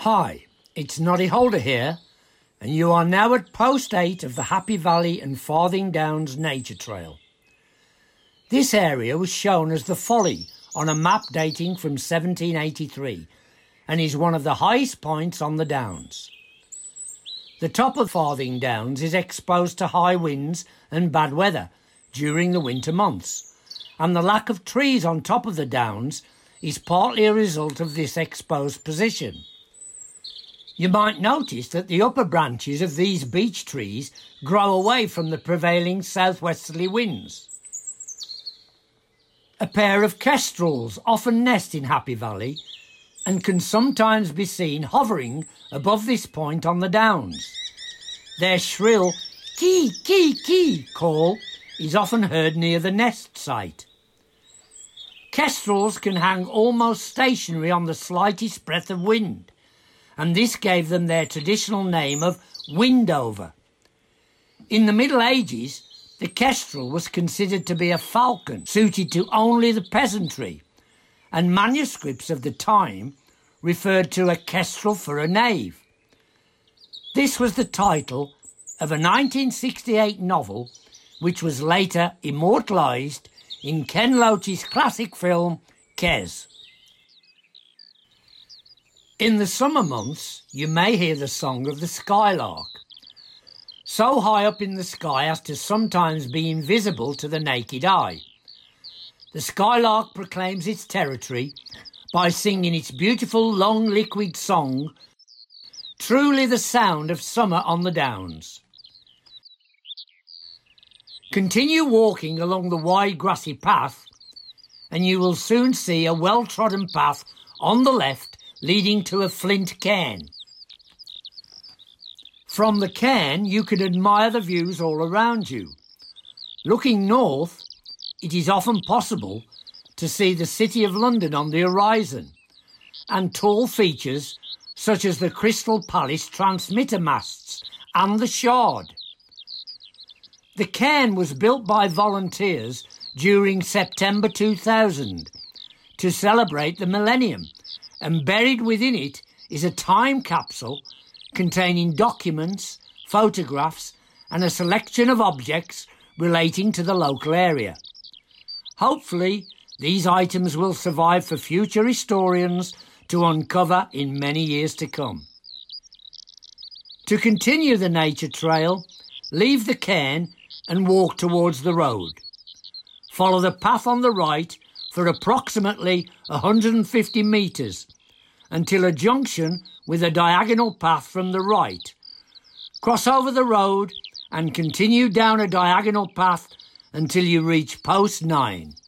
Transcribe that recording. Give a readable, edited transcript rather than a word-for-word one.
Hi, it's Noddy Holder here, and you are now at Post 8 of the Happy Valley and Farthing Downs Nature Trail. This area was shown as the Folly on a map dating from 1783 and is one of the highest points on the Downs. The top of Farthing Downs is exposed to high winds and bad weather during the winter months, and the lack of trees on top of the Downs is partly a result of this exposed position. You might notice that the upper branches of these beech trees grow away from the prevailing southwesterly winds. A pair of kestrels often nest in Happy Valley and can sometimes be seen hovering above this point on the Downs. Their shrill kee, kee, kee call is often heard near the nest site. Kestrels can hang almost stationary on the slightest breath of wind, and this gave them their traditional name of windover. In the Middle Ages, the kestrel was considered to be a falcon suited to only the peasantry, and manuscripts of the time referred to a kestrel for a knave. This was the title of a 1968 novel which was later immortalised in Ken Loach's classic film, Kes. In the summer months, you may hear the song of the skylark, so high up in the sky as to sometimes be invisible to the naked eye. The skylark proclaims its territory by singing its beautiful long liquid song, truly the sound of summer on the Downs. Continue walking along the wide grassy path and you will soon see a well-trodden path on the left leading to a flint cairn. From the cairn you can admire the views all around you. Looking north, it is often possible to see the City of London on the horizon and tall features such as the Crystal Palace transmitter masts and the Shard. The cairn was built by volunteers during September 2000 to celebrate the millennium, and buried within it is a time capsule containing documents, photographs and a selection of objects relating to the local area. Hopefully, these items will survive for future historians to uncover in many years to come. To continue the nature trail, leave the cairn and walk towards the road. Follow the path on the right for approximately 150 metres until a junction with a diagonal path from the right. Cross over the road and continue down a diagonal path until you reach Post 9.